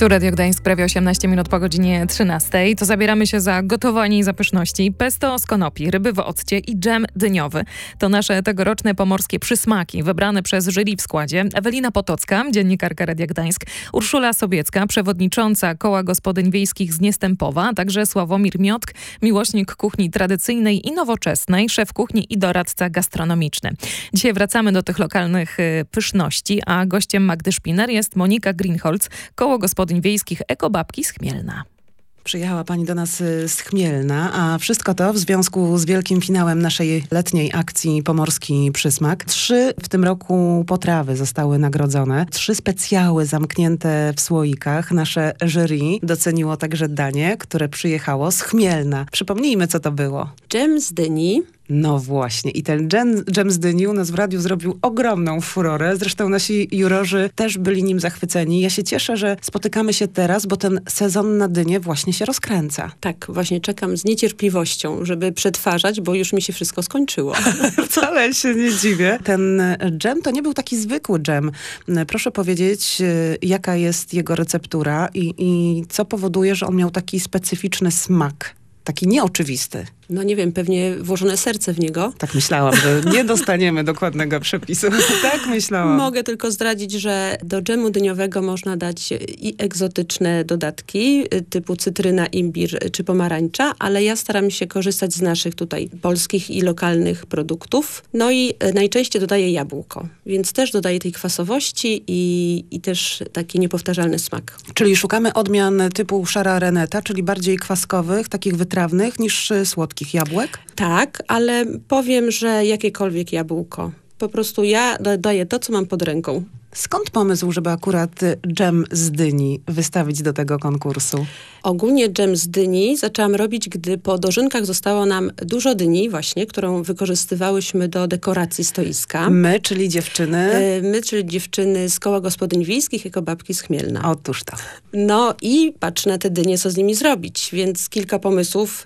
Tu Radio Gdańsk, prawie 18 minut po godzinie 13. To zabieramy się za gotowanie i za pyszności. Pesto z konopi, ryby w occie i dżem dyniowy. To nasze tegoroczne pomorskie przysmaki, wybrane przez jury w składzie Ewelina Potocka, dziennikarka Radia Gdańsk, Urszula Sobiecka, przewodnicząca Koła Gospodyń Wiejskich z Niestępowa, a także Sławomir Miotk, miłośnik kuchni tradycyjnej i nowoczesnej, szef kuchni i doradca gastronomiczny. Dzisiaj wracamy do tych lokalnych pyszności, a gościem Magdy Szpiner jest Monika Greenholz, Koło Gospodyń Wiejskich Ekobabki z Chmielna. Przyjechała pani do nas z Chmielna, a wszystko to w związku z wielkim finałem naszej letniej akcji Pomorski Przysmak. 3 w tym roku potrawy zostały nagrodzone. 3 specjały zamknięte w słoikach. Nasze jury doceniło także danie, które przyjechało z Chmielna. Przypomnijmy, co to było. Dżem z dyni. No właśnie. I ten dżem z dyni u nas w radiu zrobił ogromną furorę. Zresztą nasi jurorzy też byli nim zachwyceni. Ja się cieszę, że spotykamy się teraz, bo ten sezon na dynię właśnie się rozkręca. Tak, właśnie czekam z niecierpliwością, żeby przetwarzać, bo już mi się wszystko skończyło. Wcale się nie dziwię. Ten dżem to nie był taki zwykły dżem. Proszę powiedzieć, jaka jest jego receptura i co powoduje, że on miał taki specyficzny smak. Taki nieoczywisty. No nie wiem, pewnie włożone serce w niego. Tak myślałam, że nie dostaniemy dokładnego przepisu. Tak myślałam. Mogę tylko zdradzić, że do dżemu dyniowego można dać i egzotyczne dodatki, typu cytryna, imbir czy pomarańcza, ale ja staram się korzystać z naszych tutaj polskich i lokalnych produktów. No i najczęściej dodaję jabłko, więc też dodaję tej kwasowości i też taki niepowtarzalny smak. Czyli szukamy odmian typu szara reneta, czyli bardziej kwaskowych, takich wytrawnych niż słodkich jabłek? Tak, ale powiem, że jakiekolwiek jabłko. Po prostu ja dodaję to, co mam pod ręką. Skąd pomysł, żeby akurat dżem z dyni wystawić do tego konkursu? Ogólnie dżem z dyni zaczęłam robić, gdy po dożynkach zostało nam dużo dyni właśnie, którą wykorzystywałyśmy do dekoracji stoiska. My, czyli dziewczyny? My, czyli dziewczyny z Koła Gospodyń Wiejskich Ekobabki z Chmielna. Otóż to. No i patrz na te dynie, co z nimi zrobić, więc kilka pomysłów.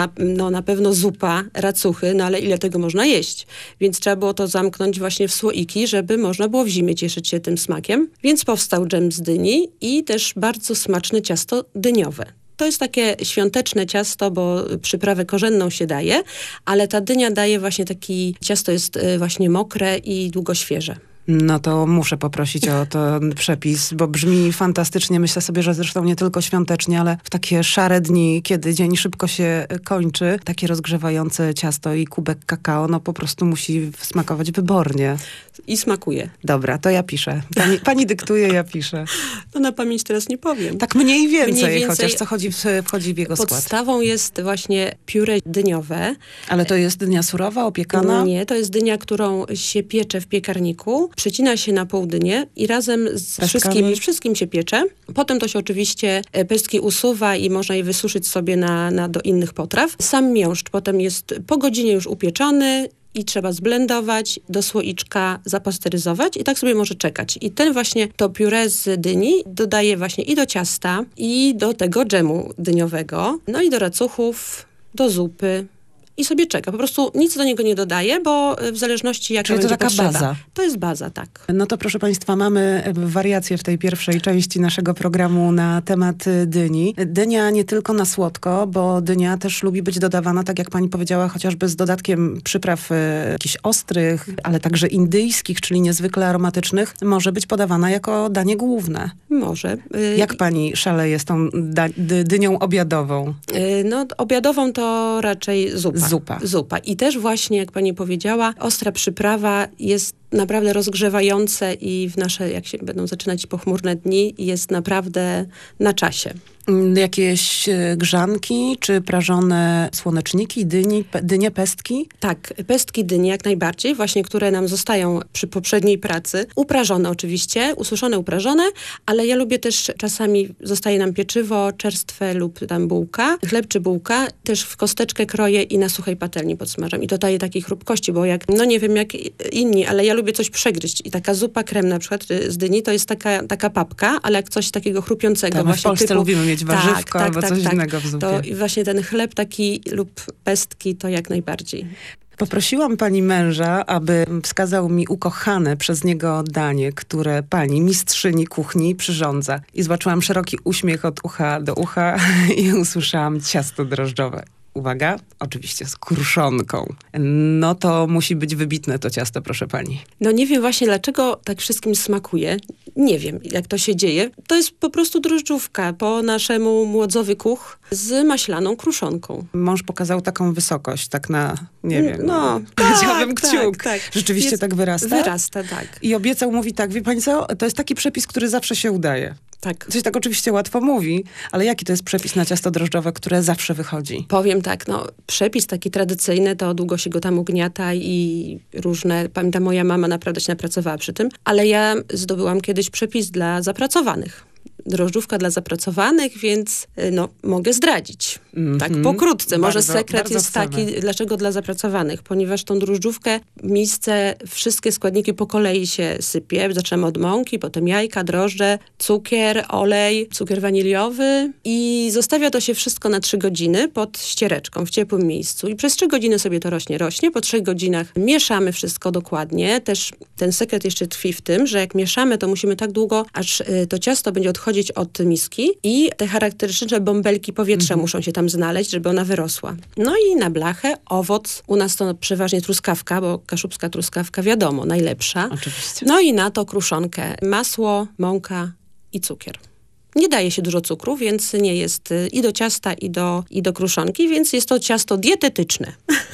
Na pewno zupa, racuchy, no ale ile tego można jeść? Więc trzeba było to zamknąć właśnie w słoiki, żeby można było w zimie cieszyć się tym smakiem. Więc powstał dżem z dyni i też bardzo smaczne ciasto dyniowe. To jest takie świąteczne ciasto, bo przyprawę korzenną się daje, ale ta dynia daje właśnie ciasto jest właśnie mokre i długo świeże. No to muszę poprosić o ten przepis, bo brzmi fantastycznie. Myślę sobie, że zresztą nie tylko świątecznie, ale w takie szare dni, kiedy dzień szybko się kończy, takie rozgrzewające ciasto i kubek kakao, no po prostu musi smakować wybornie. I smakuje. Dobra, to ja piszę. Pani dyktuje, ja piszę. No na pamięć teraz nie powiem. Tak mniej więcej. Chociaż co wchodzi w jego skład. Podstawą jest właśnie pióre dyniowe. Ale to jest dynia surowa, opiekana? Nie, to jest dynia, którą się piecze w piekarniku. Przecina się na pół dynię i razem z wszystkim się piecze. Potem to się oczywiście pestki usuwa i można je wysuszyć sobie do innych potraw. Sam miąższ potem jest po godzinie już upieczony i trzeba zblendować, do słoiczka zapasteryzować i tak sobie może czekać. I to pióre z dyni dodaję właśnie i do ciasta, i do tego dżemu dyniowego, no i do racuchów, do zupy. I sobie czeka. Po prostu nic do niego nie dodaję, bo w zależności jaka będzie potrzeba. Czyli to taka baza. To jest baza, tak. No to proszę państwa, mamy wariację w tej pierwszej części naszego programu na temat dyni. Dynia nie tylko na słodko, bo dynia też lubi być dodawana, tak jak pani powiedziała, chociażby z dodatkiem przypraw jakichś ostrych, ale także indyjskich, czyli niezwykle aromatycznych. Może być podawana jako danie główne. Może. Jak pani szaleje z tą dynią obiadową? No obiadową to raczej zupa. Zupa. I też właśnie, jak pani powiedziała, ostra przyprawa jest naprawdę rozgrzewające i w nasze, jak się będą zaczynać pochmurne dni, jest naprawdę na czasie. Jakieś grzanki, czy prażone słoneczniki, dynie, pestki? Tak, pestki dyni jak najbardziej, właśnie które nam zostają przy poprzedniej pracy. Uprażone oczywiście, ususzone, uprażone, ale ja lubię też, czasami zostaje nam pieczywo czerstwe lub tam bułka, chleb czy bułka, też w kosteczkę kroję i na suchej patelni podsmażam. I dodaję takiej chrupkości, bo no nie wiem jak inni, ale ja lubię coś przegryźć. I taka zupa krem na przykład z dyni to jest taka papka, ale jak coś takiego chrupiącego. Tak, właśnie w Polsce lubimy mieć warzywko albo coś innego w zupie. To właśnie ten chleb taki lub pestki to jak najbardziej. Poprosiłam pani męża, aby wskazał mi ukochane przez niego danie, które pani, mistrzyni kuchni, przyrządza. I zobaczyłam szeroki uśmiech od ucha do ucha i usłyszałam ciasto drożdżowe. Uwaga, oczywiście z kruszonką. No to musi być wybitne to ciasto, proszę pani. No nie wiem właśnie, dlaczego tak wszystkim smakuje. Nie wiem, jak to się dzieje. To jest po prostu drożdżówka po naszemu Młodzowy Kuch z maślaną kruszonką. Mąż pokazał taką wysokość, tak na, nie wiem, powiedziałabym kciuk. Tak. Rzeczywiście jest, tak wyrasta? Wyrasta, tak. I obiecał, mówi tak, wie pani co, to jest taki przepis, który zawsze się udaje. Tak. Coś tak oczywiście łatwo mówi, ale jaki to jest przepis na ciasto drożdżowe, które zawsze wychodzi? Powiem tak, przepis taki tradycyjny, to długo się go tam ugniata i różne, pamiętam, moja mama naprawdę się napracowała przy tym, ale ja zdobyłam kiedyś przepis dla zapracowanych. Drożdżówka dla zapracowanych, więc mogę zdradzić. Tak pokrótce. Może sekret jest taki, dlaczego dla zapracowanych. Ponieważ tą drożdżówkę wszystkie składniki po kolei się sypie. Zaczynamy od mąki, potem jajka, drożdże, cukier, olej, cukier waniliowy i zostawia to się wszystko na 3 godziny pod ściereczką w ciepłym miejscu. I przez 3 godziny sobie to rośnie. Po 3 godzinach mieszamy wszystko dokładnie. Też ten sekret jeszcze tkwi w tym, że jak mieszamy, to musimy tak długo, aż to ciasto będzie odchodzić od miski i te charakterystyczne bąbelki powietrza muszą się tam znaleźć, żeby ona wyrosła. No i na blachę owoc, u nas to przeważnie truskawka, bo kaszubska truskawka wiadomo, najlepsza. Oczywiście. No i na to kruszonkę, masło, mąka i cukier. Nie daje się dużo cukru, więc nie jest i do ciasta, i do kruszonki, więc jest to ciasto dietetyczne.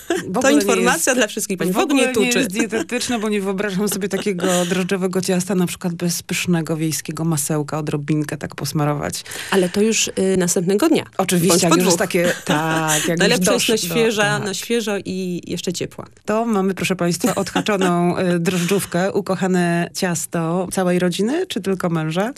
To informacja dla wszystkich pani. W ogóle nie tuczy. Nie jest dietetyczne, bo nie wyobrażam sobie takiego drożdżowego ciasta, na przykład bez pysznego wiejskiego masełka, odrobinkę tak posmarować. Ale to już następnego dnia. Oczywiście, jak już jest takie, jak najlepsze jest na świeżo i jeszcze ciepła. To mamy, proszę państwa, odhaczoną drożdżówkę, ukochane ciasto całej rodziny, czy tylko męża?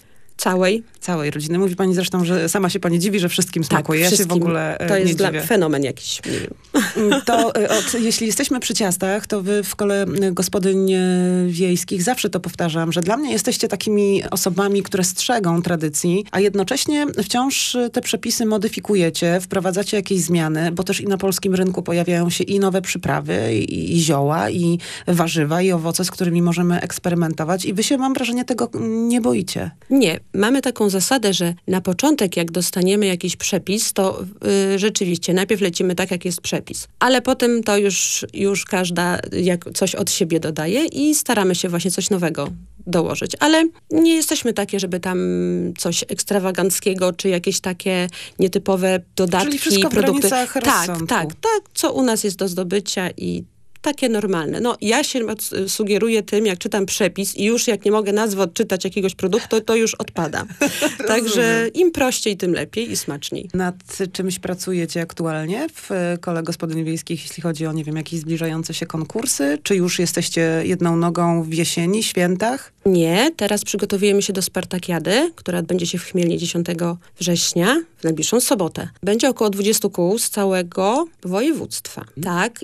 Całej rodziny. Mówi pani zresztą, że sama się pani dziwi, że wszystkim smakuje. Tak, ja się w ogóle to jest nie dziwię. Fenomen jakiś, nie wiem. To jeśli jesteśmy przy ciastach, to wy w kole gospodyń wiejskich zawsze to powtarzam, że dla mnie jesteście takimi osobami, które strzegą tradycji, a jednocześnie wciąż te przepisy modyfikujecie, wprowadzacie jakieś zmiany, bo też i na polskim rynku pojawiają się i nowe przyprawy, i zioła, i warzywa, i owoce, z którymi możemy eksperymentować. I wy się, mam wrażenie, tego nie boicie. Nie. Mamy taką zasadę, że na początek, jak dostaniemy jakiś przepis, to rzeczywiście najpierw lecimy tak, jak jest przepis. Ale potem to już każda coś od siebie dodaje i staramy się właśnie coś nowego dołożyć. Ale nie jesteśmy takie, żeby tam coś ekstrawaganckiego, czy jakieś takie nietypowe dodatki, czyli wszystko produkty. W granicach rozsądku. Tak, co u nas jest do zdobycia i takie normalne. Ja się sugeruję tym, jak czytam przepis i już jak nie mogę nazwy odczytać jakiegoś produktu, to już odpada. Także im prościej, tym lepiej i smaczniej. Nad czymś pracujecie aktualnie w kole gospodyń wiejskich, jeśli chodzi o, nie wiem, jakieś zbliżające się konkursy? Czy już jesteście jedną nogą w jesieni, świętach? Nie, teraz przygotowujemy się do Spartakiady, która odbędzie się w Chmielnie 10 września, w najbliższą sobotę. Będzie około 20 kół z całego województwa. Tak,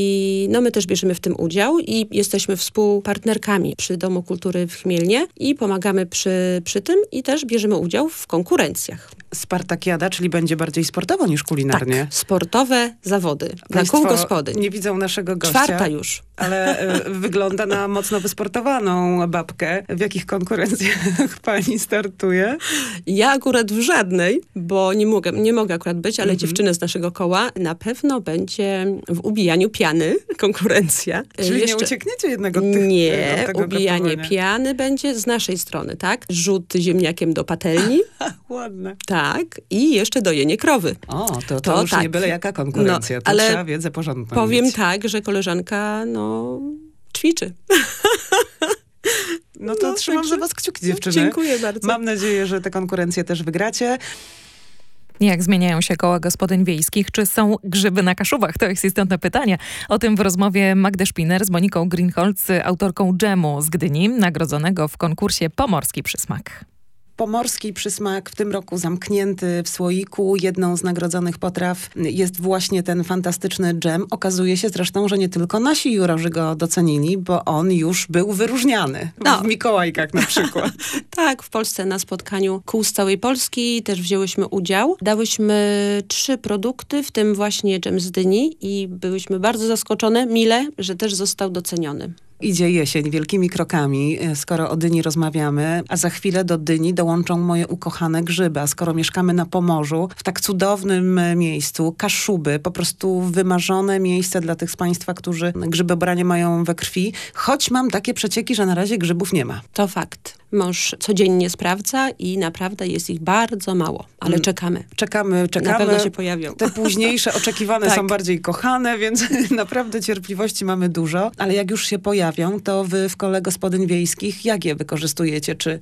i my też bierzemy w tym udział i jesteśmy współpartnerkami przy Domu Kultury w Chmielnie i pomagamy przy tym i też bierzemy udział w konkurencjach. Spartakiada, czyli będzie bardziej sportowo niż kulinarnie. Tak, sportowe zawody dla kół gospodyń. Nie widzą naszego gościa. 4. już. Ale wygląda na mocno wysportowaną babkę. W jakich konkurencjach pani startuje? Ja akurat w żadnej, bo nie mogę akurat być, ale dziewczyny z naszego koła na pewno będzie w ubijaniu piany konkurencja. Czyli nie uciekniecie jednego Nie, ubijanie piany będzie z naszej strony, tak? Rzut ziemniakiem do patelni. Ładne. Tak, i jeszcze dojenie krowy. O, to już tak. Nie byle jaka konkurencja, to ale trzeba wiedzę porządną powiem mieć. Tak, że koleżanka, ćwiczy. No to trzymam za was kciuki, dziewczyny. Dziękuję bardzo. Mam nadzieję, że te konkurencje też wygracie. Jak zmieniają się koła gospodyń wiejskich? Czy są grzyby na Kaszubach? To jest istotne pytanie. O tym w rozmowie Magdy Szpiner z Moniką Greenholz, autorką dżemu z Gdyni, nagrodzonego w konkursie Pomorski Przysmak. Pomorski przysmak w tym roku zamknięty w słoiku. Jedną z nagrodzonych potraw jest właśnie ten fantastyczny dżem. Okazuje się zresztą, że nie tylko nasi jurorzy go docenili, bo on już był wyróżniany. W Mikołajkach na przykład. Tak, w Polsce na spotkaniu kół z całej Polski też wzięłyśmy udział. Dałyśmy 3 produkty, w tym właśnie dżem z dyni i byłyśmy bardzo zaskoczone, mile, że też został doceniony. Idzie jesień wielkimi krokami, skoro o dyni rozmawiamy, a za chwilę do dyni dołączą moje ukochane grzyby. A skoro mieszkamy na Pomorzu, w tak cudownym miejscu, Kaszuby, po prostu wymarzone miejsce dla tych z Państwa, którzy grzybobranie mają we krwi, choć mam takie przecieki, że na razie grzybów nie ma. To fakt. Mąż codziennie sprawdza i naprawdę jest ich bardzo mało, ale czekamy. Czekamy. Na pewno się pojawią. Te późniejsze oczekiwane są bardziej kochane, więc naprawdę cierpliwości mamy dużo, ale jak już się pojawią, to wy w Kole Gospodyń Wiejskich jak je wykorzystujecie? Czy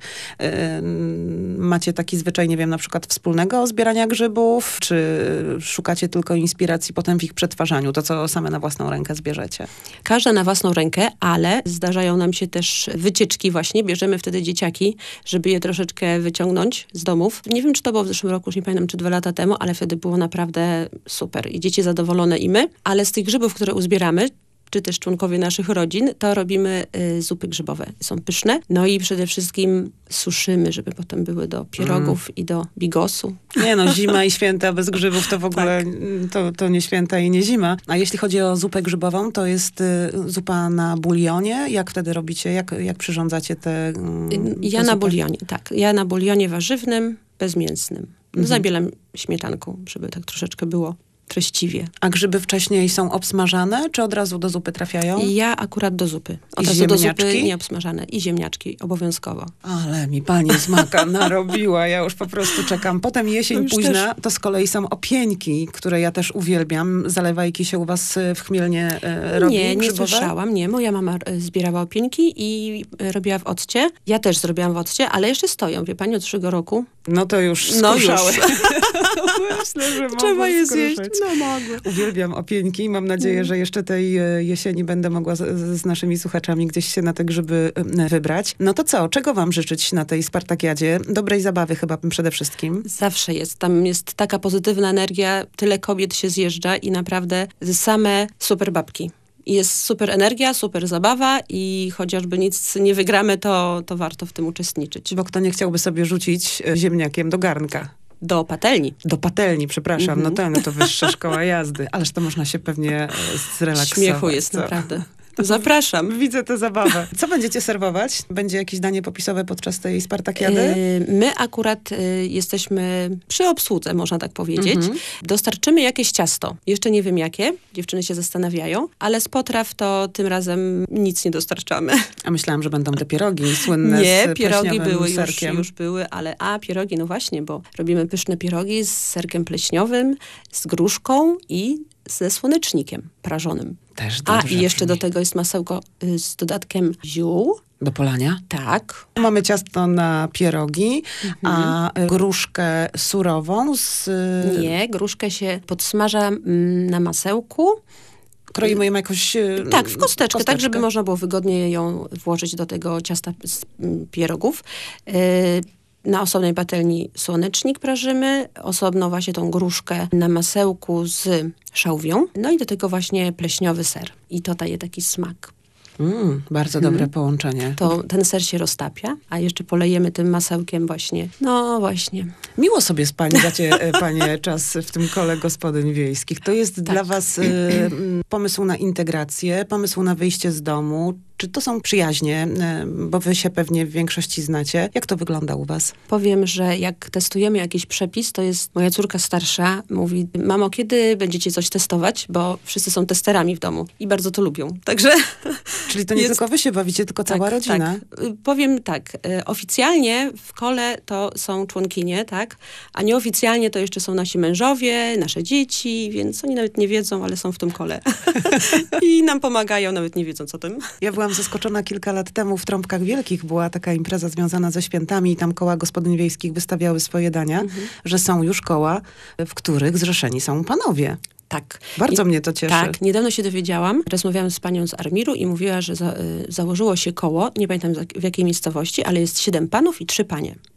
macie taki zwyczaj, nie wiem, na przykład wspólnego zbierania grzybów, czy szukacie tylko inspiracji potem w ich przetwarzaniu, to co same na własną rękę zbierzecie? Każda na własną rękę, ale zdarzają nam się też wycieczki właśnie, bierzemy wtedy dzieciaki, żeby je troszeczkę wyciągnąć z domów. Nie wiem, czy to było w zeszłym roku, już nie pamiętam, czy 2 lata temu, ale wtedy było naprawdę super. I dzieci zadowolone i my. Ale z tych grzybów, które uzbieramy, czy też członkowie naszych rodzin, to robimy zupy grzybowe. Są pyszne. No i przede wszystkim suszymy, żeby potem były do pierogów i do bigosu. Nie no, zima i święta bez grzybów to w ogóle to nie święta i nie zima. A jeśli chodzi o zupę grzybową, to jest zupa na bulionie. Jak wtedy robicie? Jak przyrządzacie te Ja na bulionie, tak. Ja na bulionie warzywnym, bezmięsnym. Zabielam śmietanką, żeby tak troszeczkę było treściwie. A grzyby wcześniej są obsmażane, czy od razu do zupy trafiają? Ja akurat do zupy. Od I razu ziemniaczki? do zupy nie obsmażane. I ziemniaczki obowiązkowo. Ale mi pani z maka narobiła. Ja już po prostu czekam. Potem jesień późna, to z kolei są opieńki, które ja też uwielbiam. Zalewajki się u was w Chmielnie robi Nie grzybowe? słyszałam. Nie, moja mama zbierała opieńki i robiła w occie. Ja też zrobiłam w occie, ale jeszcze stoją. Wie pani, od 3 roku. No to już skruszały. Myślę, że trzeba je zjeść. No mogę. Uwielbiam opieńki. Mam nadzieję, że jeszcze tej jesieni będę mogła z naszymi słuchaczami gdzieś się na te grzyby wybrać. No to co? Czego wam życzyć na tej Spartakiadzie? Dobrej zabawy chyba przede wszystkim. Zawsze jest. Tam jest taka pozytywna energia. Tyle kobiet się zjeżdża i naprawdę same super babki. Jest super energia, super zabawa i chociażby nic nie wygramy, to warto w tym uczestniczyć. Bo kto nie chciałby sobie rzucić ziemniakiem do garnka? Do patelni. Do patelni, przepraszam. No to wyższa szkoła jazdy. Ależ to można się pewnie zrelaksować. Śmiechu jest naprawdę. Zapraszam. Widzę tę zabawę. Co będziecie serwować? Będzie jakieś danie popisowe podczas tej Spartakiady? My akurat jesteśmy przy obsłudze, można tak powiedzieć. Dostarczymy jakieś ciasto. Jeszcze nie wiem jakie. Dziewczyny się zastanawiają. Ale z potraw to tym razem nic nie dostarczamy. A myślałam, że będą te pierogi słynne z pierogi były serkiem. już były, ale pierogi, no właśnie, bo robimy pyszne pierogi z serkiem pleśniowym, z gruszką i ze słonecznikiem prażonym. Też dobrze i jeszcze brzmi. do tego jest masełko z dodatkiem ziół. Do polania? Tak. Mamy ciasto na pierogi, a gruszkę surową z... Nie, gruszkę się podsmaża na masełku. Kroimy ją jakoś... Tak, w kosteczkę, tak żeby można było wygodnie ją włożyć do tego ciasta z pierogów. Na osobnej patelni słonecznik prażymy, osobno właśnie tą gruszkę na masełku z szałwią, no i do tego właśnie pleśniowy ser. I to daje taki smak. Bardzo dobre połączenie. To ten ser się roztapia, a jeszcze polejemy tym masełkiem właśnie. No właśnie. Miło sobie spędzacie, panie, czas w tym Kole Gospodyń Wiejskich. To jest dla was pomysł na integrację, pomysł na wyjście z domu. Czy to są przyjaźnie, bo wy się pewnie w większości znacie. Jak to wygląda u was? Powiem, że jak testujemy jakiś przepis, to jest moja córka starsza, mówi: mamo, kiedy będziecie coś testować? Bo wszyscy są testerami w domu i bardzo to lubią. Także... Czyli to nie tylko wy się bawicie, tylko cała rodzina? Tak. Powiem tak, oficjalnie w Kole to są członkinie, tak? A nieoficjalnie to jeszcze są nasi mężowie, nasze dzieci, więc oni nawet nie wiedzą, ale są w tym Kole. I nam pomagają, nawet nie wiedząc o tym. Ja byłam zaskoczona kilka lat temu w Trąbkach Wielkich. Była taka impreza związana ze świętami i tam koła gospodyń wiejskich wystawiały swoje dania, że są już koła, w których zrzeszeni są panowie. Tak. Bardzo mnie to cieszy. Tak, niedawno się dowiedziałam. Rozmawiałam z panią z Armiru i mówiła, że założyło się koło, nie pamiętam w jakiej miejscowości, ale jest 7 panów i 3 panie.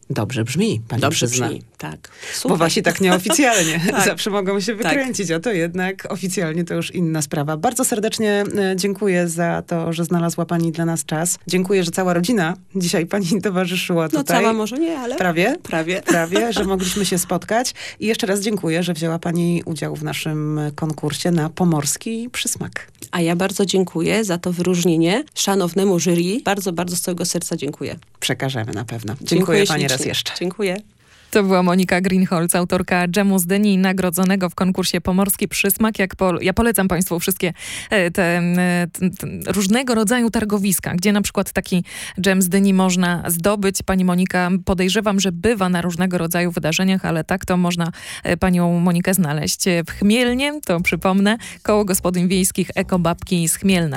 Dobrze brzmi, pani Dobrze przyzna. brzmi, tak. Bo wasi tak nieoficjalnie Tak. zawsze mogą się wykręcić, a to jednak oficjalnie to już inna sprawa. Bardzo serdecznie dziękuję za to, że znalazła pani dla nas czas. Dziękuję, że cała rodzina dzisiaj pani towarzyszyła tutaj. No cała może nie, ale Prawie, prawie, że mogliśmy się spotkać. I jeszcze raz dziękuję, że wzięła pani udział w naszym konkursie na pomorski przysmak. A ja bardzo dziękuję za to wyróżnienie szanownemu jury. Bardzo, bardzo z całego serca dziękuję. Przekażemy na pewno. Dziękuję pani raz ślicznie. jeszcze. Dziękuję. To była Monika Greenholz, autorka dżemu z dyni, nagrodzonego w konkursie Pomorski Przysmak. Ja polecam Państwu wszystkie te różnego rodzaju targowiska, gdzie na przykład taki dżem z dyni można zdobyć. Pani Monika, podejrzewam, że bywa na różnego rodzaju wydarzeniach, ale tak to można panią Monikę znaleźć w Chmielnie, to przypomnę, Koło Gospodyń Wiejskich Ekobabki z Chmielna.